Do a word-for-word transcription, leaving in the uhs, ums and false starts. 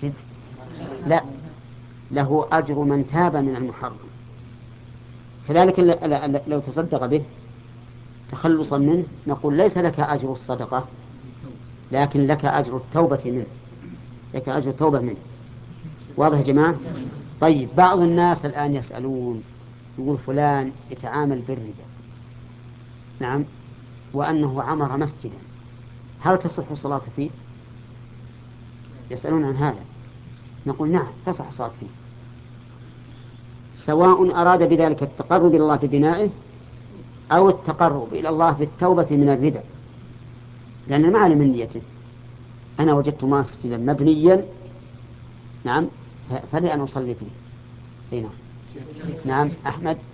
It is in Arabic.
المسجد؟ لا، له أجر من تاب من المحرم. كذلك لو تصدق به تخلصا منه نقول ليس لك أجر الصدقة، لكن لك أجر التوبة منه، لك أجر التوبة منه. واضح يا جماعة؟ طيب، بعض الناس الآن يسألون، يقول فلان يتعامل بالربا، نعم، وأنه عمر مسجدا، هل تصح الصلاة فيه؟ يسألون عن هذا. نقول نعم، تصح الصلاة فيه، سواء أراد بذلك التقرب إلى الله ببنائه أو التقرب إلى الله بالتوبة من الربا، لأن المعنى من نيته. أنا وجدت مسجدا مبنيا، نعم، فلي أن أصلي فيه. هنا. نعم أحمد.